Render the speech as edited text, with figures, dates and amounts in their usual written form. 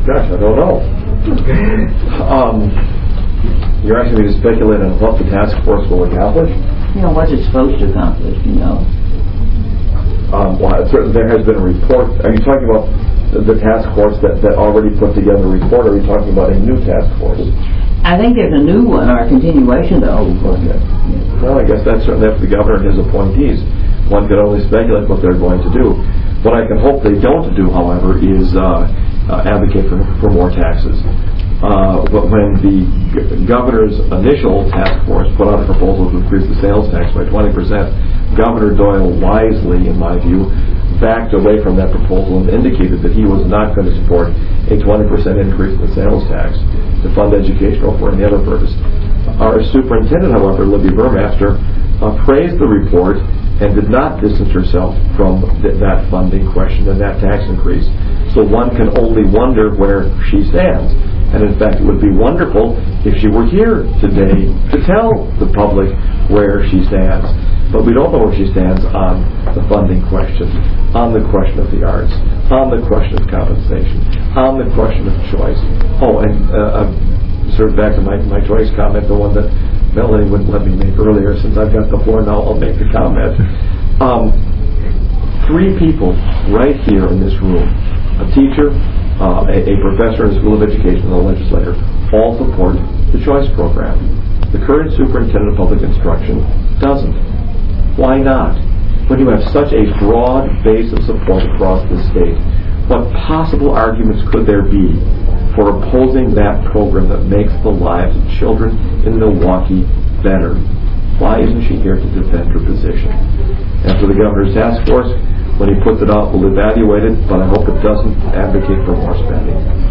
Gosh, I don't know. You're asking me to speculate on what the task force will accomplish? What's it supposed to accomplish, Well, there has been a report. Are you talking about the task force that already put together a report, or are you talking about a new task force? I think there's a new one, or a continuation of the old one. Okay. Well, I guess that's certainly up to the governor and his appointees. One can only speculate what they're going to do. What I can hope they don't do, however, is advocate for more taxes. But when the governor's initial task force put out a proposal to increase the sales tax by 20%, Governor Doyle wisely, in my view, backed away from that proposal and indicated that he was not going to support a 20% increase in the sales tax to fund education or for any other purpose. Our superintendent, however, Libby Burmaster, praised the report and did not distance herself from that funding question and that tax increase. So one can only wonder where she stands. And in fact, it would be wonderful if she were here today to tell the public where she stands. But we don't know where she stands on the funding question, on the question of the arts, on the question of compensation, on the question of choice. Oh, and sort of back to my choice comment, the one that Melanie wouldn't let me make earlier. Since I've got the floor now, I'll make the comment. 3 people right here in this room, a teacher, a professor in the School of Education, and a legislator, all support the choice program. The current superintendent of public instruction doesn't. Why not? When you have such a broad base of support across the state, what possible arguments could there be for opposing that program that makes the lives of children in Milwaukee better? Why isn't she here to defend her position? After the governor's task force, when he puts it out, we'll evaluate it, but I hope it doesn't advocate for more spending.